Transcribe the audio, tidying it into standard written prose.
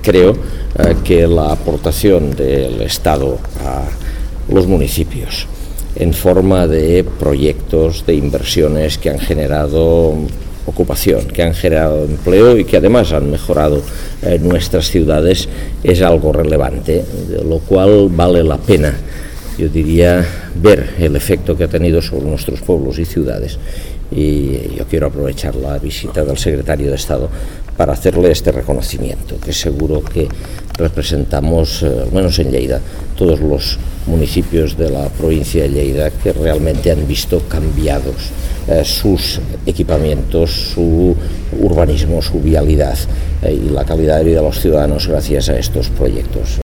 creo que la aportación del Estado a los municipios en forma de proyectos, de inversiones que han generado ocupación, que han generado empleo y que además han mejorado nuestras ciudades, es algo relevante, de lo cual vale la pena, yo diría, ver el efecto que ha tenido sobre nuestros pueblos y ciudades. Y yo quiero aprovechar la visita del secretario de Estado para hacerle este reconocimiento, que seguro que representamos, al menos en Lleida, todos los municipios de la provincia de Lleida que realmente han visto cambiados sus equipamientos, su urbanismo, su vialidad y la calidad de vida de los ciudadanos gracias a estos proyectos.